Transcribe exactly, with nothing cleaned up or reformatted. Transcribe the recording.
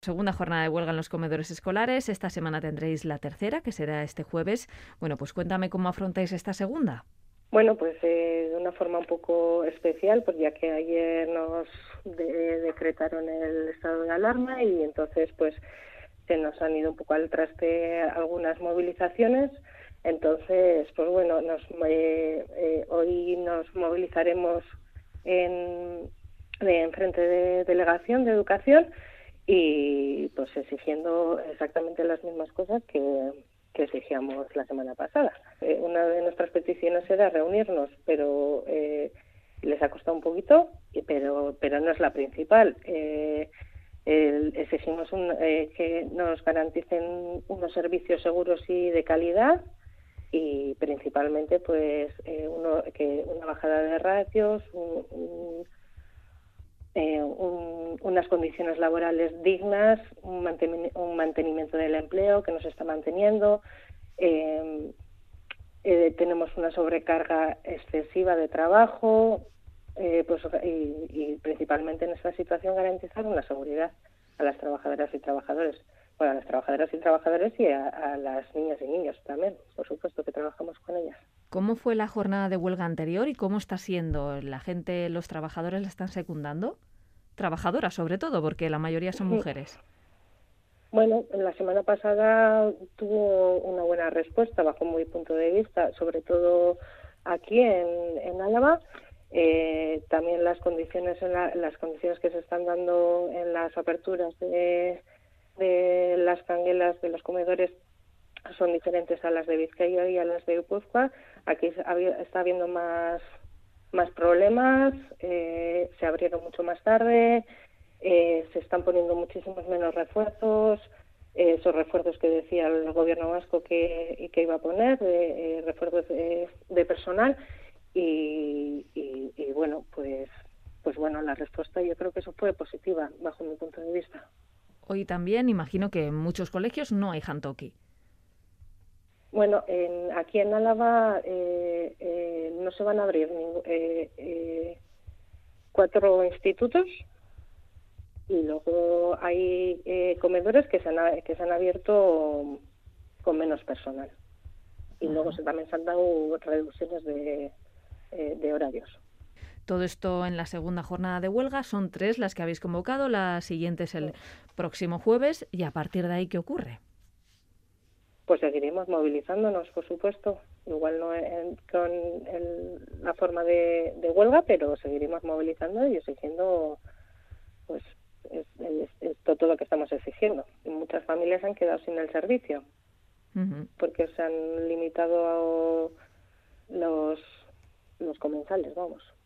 Segunda jornada de huelga en los comedores escolares. Esta semana tendréis la tercera, que será este jueves. Bueno, pues cuéntame cómo afrontáis esta segunda. Bueno, pues eh, de una forma un poco especial, pues ya que ayer nos de- decretaron el estado de alarma y entonces pues se nos han ido un poco al traste algunas movilizaciones. Entonces, pues bueno, nos, eh, eh, hoy nos movilizaremos en, en frente de delegación de educación y pues exigiendo exactamente las mismas cosas que, que exigíamos la semana pasada. Eh, una de nuestras peticiones era reunirnos, pero eh, les ha costado un poquito, pero, pero no es la principal. Eh, el, exigimos un, eh, que nos garanticen unos servicios seguros y de calidad y principalmente pues eh, uno, que una bajada de ratios, un, un eh, un, unas condiciones laborales dignas, un, manten un mantenimiento del empleo que nos está manteniendo. Eh, eh, tenemos una sobrecarga excesiva de trabajo, eh, pues, y, y principalmente en esta situación garantizar una seguridad a las trabajadoras y trabajadores. Bueno, a las trabajadoras y trabajadores y a, a las niñas y niños también, por supuesto que trabajamos con ellas. ¿Cómo fue la jornada de huelga anterior y cómo está siendo? ¿La gente, los trabajadores la están secundando? Trabajadoras sobre todo, porque la mayoría son mujeres. Bueno, la semana pasada tuvo una buena respuesta bajo mi punto de vista, sobre todo aquí en, en Álava. Eh, también las condiciones en la, las condiciones que se están dando en las aperturas de, de las canguelas de los comedores son diferentes a las de Vizcaya y a las de Guipúzcoa. Aquí está habiendo más más problemas, eh, se abrieron mucho más tarde. Eh, se están poniendo muchísimos menos refuerzos, eh, esos refuerzos que decía el gobierno vasco que, que iba a poner, de, eh, refuerzos de, de personal y, y, y bueno, pues pues bueno, la respuesta yo creo que eso fue positiva bajo mi punto de vista. Hoy también imagino que en muchos colegios no hay jantoki. Bueno, en, aquí en Álava eh, eh, no se van a abrir ningún, eh, eh, cuatro institutos. Y luego hay eh, comedores que se, han, que se han abierto con menos personal. Y luego Ajá. se, también se han dado reducciones de, eh, de horarios. Todo esto en la segunda jornada de huelga. Son tres las que habéis convocado. La siguiente es el próximo jueves. ¿Y a partir de ahí qué ocurre? Pues seguiremos movilizándonos, por supuesto. Igual no en, con el, la forma de, de huelga, pero seguiremos movilizando y exigiendo, pues, es, es, es todo lo que estamos exigiendo. Y muchas familias han quedado sin el servicio Uh-huh. porque se han limitado a los, los comensales, vamos.